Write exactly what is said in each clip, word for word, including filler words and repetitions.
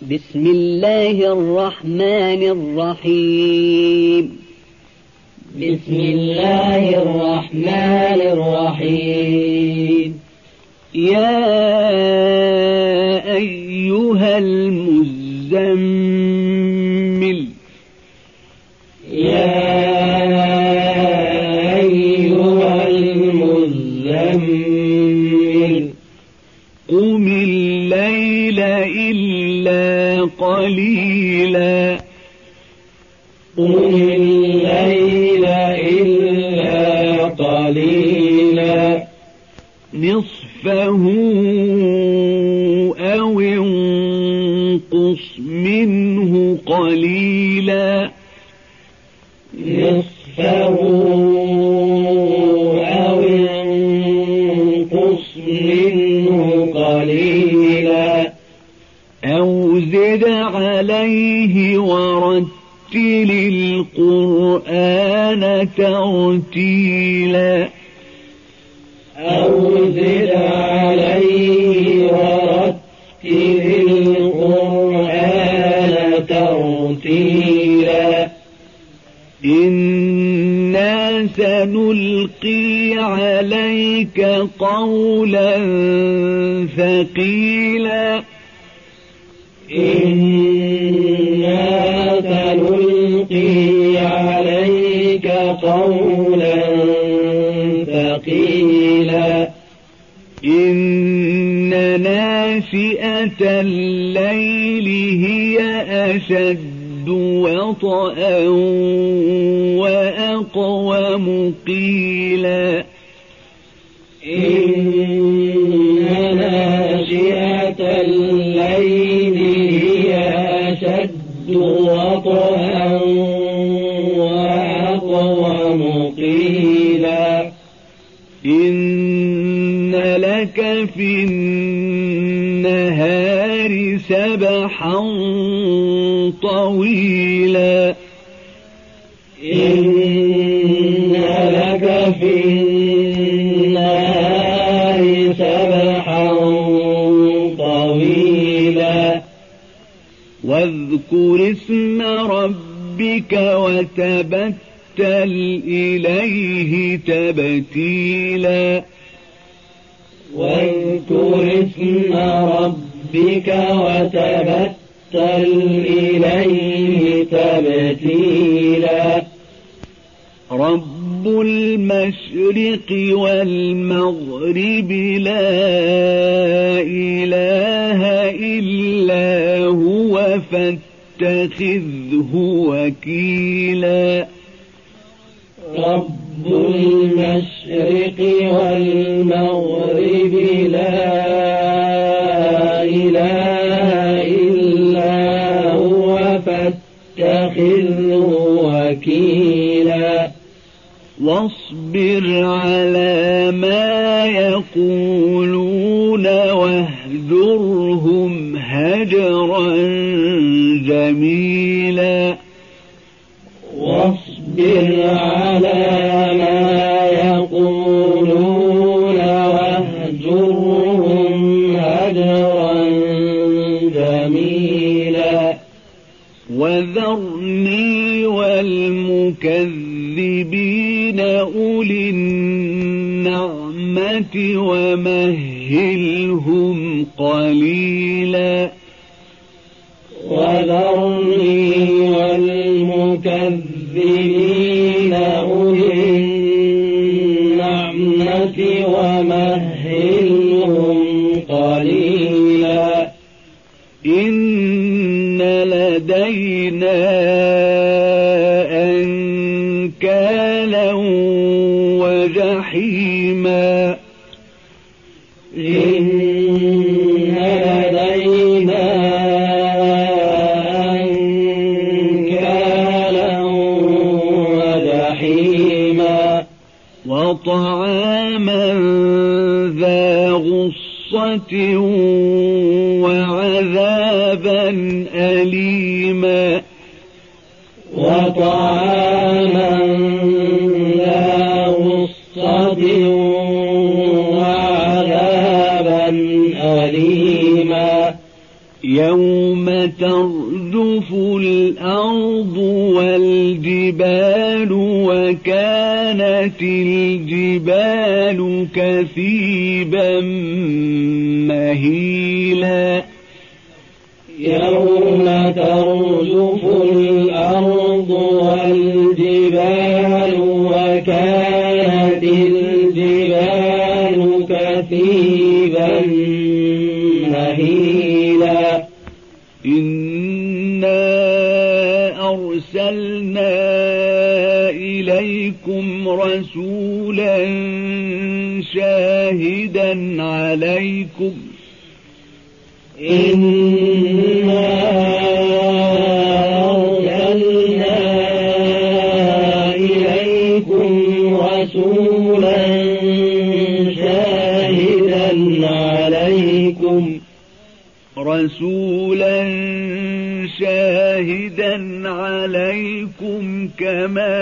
بسم الله الرحمن الرحيم. بسم الله الرحمن الرحيم. يا أيها المزمل يا أيها المزمل قم الليل إلا قليلا قم الليل إلا قليلا نصفه أو انقص منه قليلا نصفه أو انقص منه قليلا أو زد عليه ورتل القرآن ترتيلا أو زد عليه ورتل القرآن ترتيلا إنا سنلقي عليك قولا ثقيلا إنا سنلقي عليك قولا ثقيلا إن ناشئة الليل هي أشد وطئا وأقوم قيلا إن ناشئة الليل هي أشد وطئا وأقوم قيلا إن لك في النهار سبحا طويلا إن لك في النهار سبحا طويلا واذكر اسم ربك وتبتل إليه تبتيلا واذكر اسم ربك وتبتل إليه تبتيلا رب المشرق والمغرب لا إله إلا هو فاتخذه وكيلا رب المشرق والمغرب لا إله إلا هو فاتخذه وكيلا واصبر على ما يقولون واهجرهم هجرا جميلا واصبر على ما يقولون واهجرهم هجرا جميلا وذرني والمكذبين أولي النعمة ومهلهم قليلا وذرني والمكذبين أولي النعمة ومهلهم قليلا إن لدينا أنكالا وجحيما إن لدينا أنكالا وجحيما وطعاما ذا غصة وعذابا أليما وطعاما ذا غصة وعذابا أليما يوم ترجف الأرض والجبال وكانت الجبال كثيبا مهيلا يوم ترجف الأرض والجبال وكانت الجبال كثيبا مهيلا إنا أرسلنا إليكم رسولا شاهدا عليكم إنا أرسلنا إليكم رسولا شاهدا عليكم رسولا شاهدا عليكم كما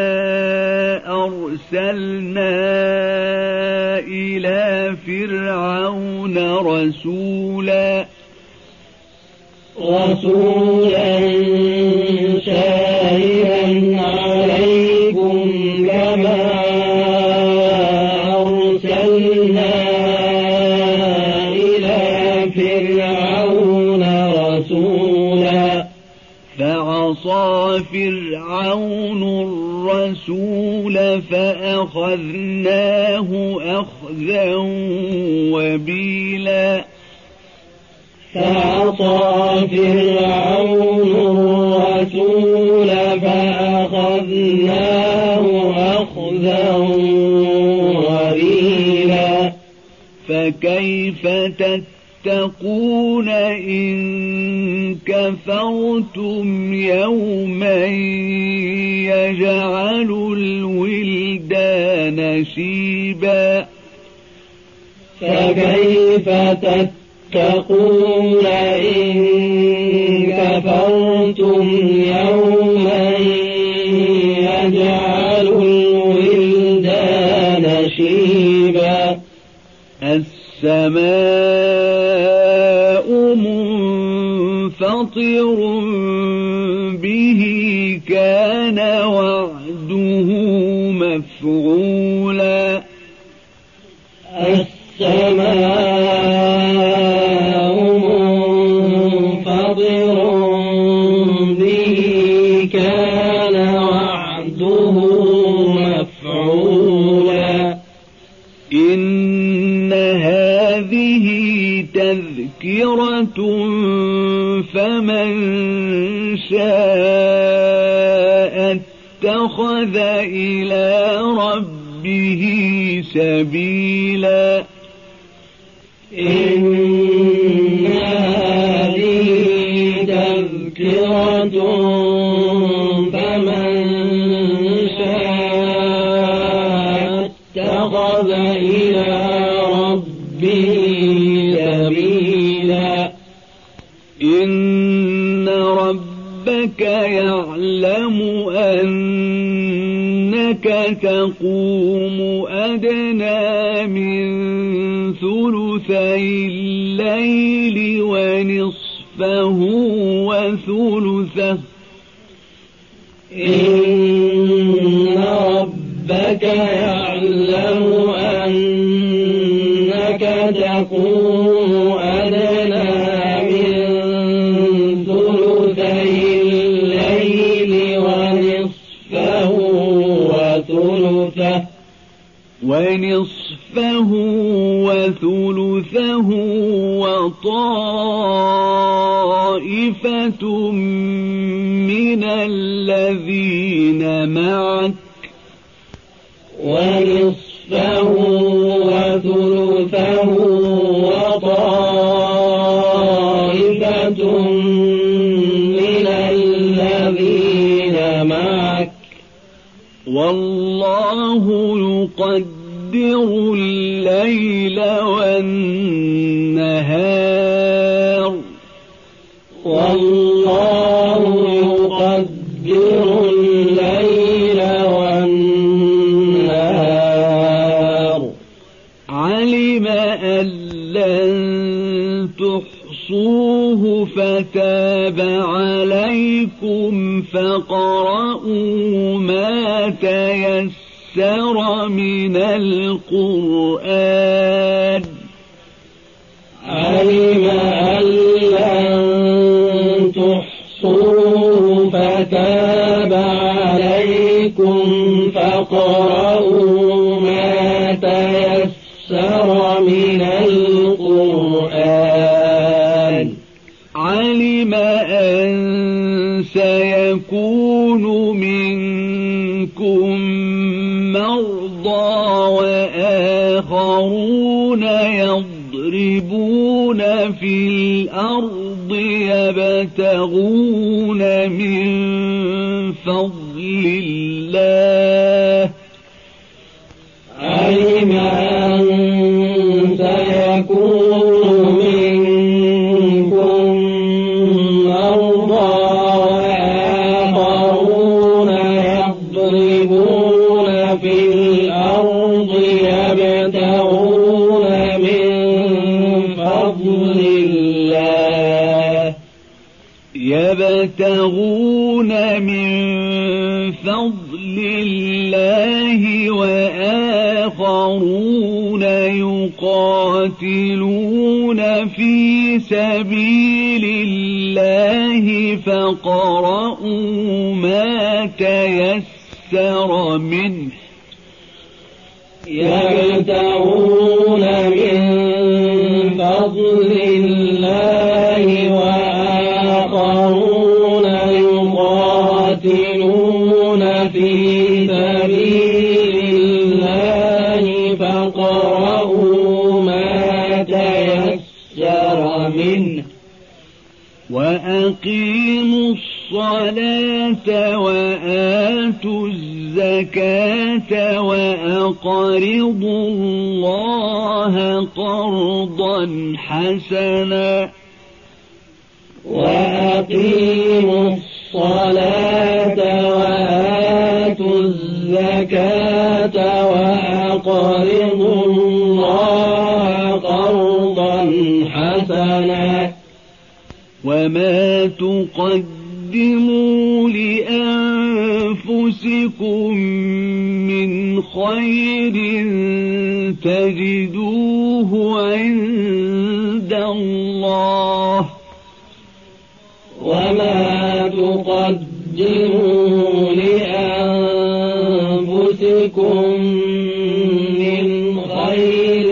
أرسلنا إلى فرعون رسولا رسولا شاهدا عليكم كما أرسلنا إلى فرعون رسولا فعصى فرعون الرسول فأخذناه أخذا وبيلا فعصى فرعون الرسول فأخذناه أخذا وبيلا فكيف تتقون إن كفرتم يوما يجعل الولدان شيبا فكيف تتقون إن كفرتم يوما يجعل الولدان شيبا السماء منفطر به كان وعده مفعولا السماء منفطر به كان وعده مفعولا إن هذه تذكرة فمن شاء اتخذ إلى ربه سبيلا إن هذه تذكرة فمن شاء اتخذ إلى ربه سبيلا إن ربك يعلم أنك تقوم أدنى من ثلثي الليل ونصفه وثلثه إن ربك يعلم أنك تقوم أدنى من ثلثي الليل ونصفه وثلثه ونصفه وثلثه وطائفة من الذين معك ونصفه وثلثه وطائفة من الذين معك والله يقدر الليل والنهار والله يقدر الليل والنهار علم أن لن تحصوه تحصوه فتاب عليكم فاقرءوا ما تيسر من القرآن علم أن لن تحصوه فتاب عليكم فاقرءوا ما تيسر من القرآن علم أن سيكون منكم مرضى وآخرون يضربون في الأرض يبتغون من فضل الله علم أن سيكون منكم مرضى وآخرون يضربون في الأرض يبتغون من فضل الله يبتغون من فضل الله وآخرون يقاتلون في سبيل الله فاقرءوا ما تيسر منه يبتغون من فضل الله وآخرون يقاتلون في سبيل الله فاقرءوا ما تيسر منه وأقيموا الصلاة وآتوا الزكاة وأقرضوا الله قرضا حسنا وأقيموا الصلاة وآتوا الزكاة وأقرضوا الله قرضا حسنا وما تقدموا لأنفسكم من خير تجدوه عند الله وما تقدموا لأنفسكم من خير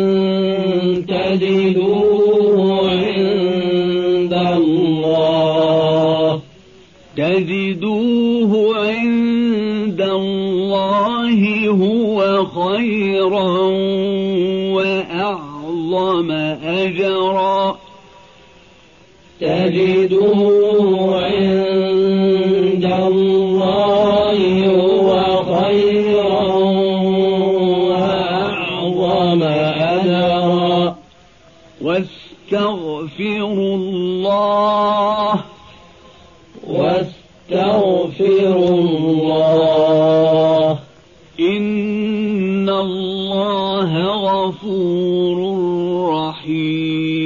تجدوه عند الله تجدوه عند الله هو خيرا وأعظم أجرا تجدوه عند الله هو خيرا وأعظم أجرا واستغفروا الله واستغفروا الله إن الله غفور رحيم